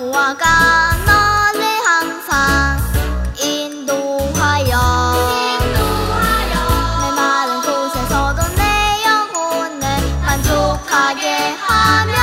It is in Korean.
여호와가 너를 항상 인도하여 메마른 곳에서도 내 영혼을 만족하게 하며